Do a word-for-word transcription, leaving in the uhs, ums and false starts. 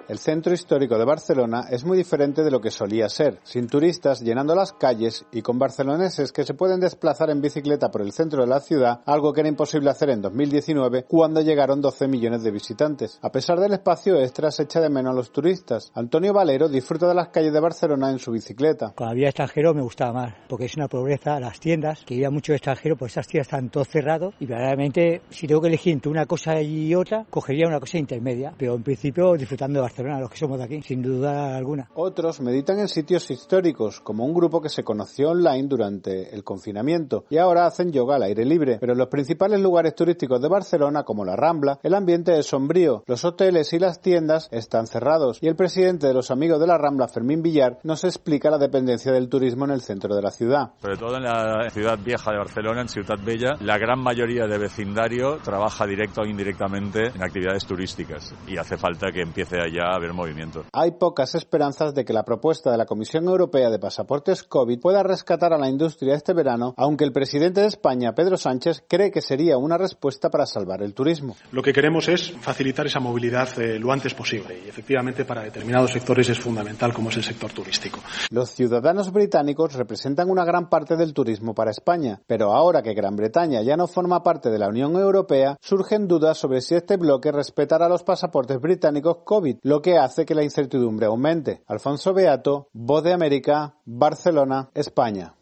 El centro histórico de Barcelona es muy diferente de lo que solía ser, sin turistas llenando las calles y con barceloneses que se pueden desplazar en bicicleta por el centro de la ciudad, algo que era imposible hacer en dos mil diecinueve cuando llegaron doce millones de visitantes. A pesar del espacio extra, se echa de menos a los turistas. Antonio Valero disfruta de las calles de Barcelona en su bicicleta. Cuando había extranjeros me gustaba más, porque es una pobreza, las tiendas, que había muchos extranjeros, pues esas tiendas están todos cerrados y verdaderamente si tengo que elegir entre una cosa y otra, cogería una cosa intermedia, pero en principio disfrutando de Barcelona, los que somos de aquí, sin duda alguna. Otros meditan en sitios históricos, como un grupo que se conoció online durante el confinamiento y ahora hacen yoga al aire libre, pero en los principales lugares turísticos de Barcelona, como la Rambla, el ambiente es sombrío, los hoteles y las tiendas están cerrados y el presidente de los Amigos de la Rambla, Fermín Villar, nos explica la dependencia del turismo en el centro de la ciudad. Sobre todo en la ciudad vieja de Barcelona, en Ciutat Vella, la gran mayoría de vecindario trabaja directo o indirectamente en actividades turísticas y hace falta que empiece allá a haber movimiento. Hay pocas esperanzas de que la propuesta de la Comisión Europea de pasaportes COVID pueda rescatar a la industria este verano, aunque el presidente de España, Pedro Sánchez, cree que sería una respuesta para salvar el turismo. Lo que queremos es facilitar esa movilidad eh, lo antes posible y efectivamente para determinados sectores es fundamental, como es el sector turístico. Los ciudadanos británicos representan una gran parte del turismo para España, pero ahora que Gran Bretaña ya no forma parte de la Unión Europea, surgen dudas sobre si este bloque respetará los pasaportes británicos COVID, lo que hace que la incertidumbre aumente. Alfonso Beato, Voz de América, Barcelona, España.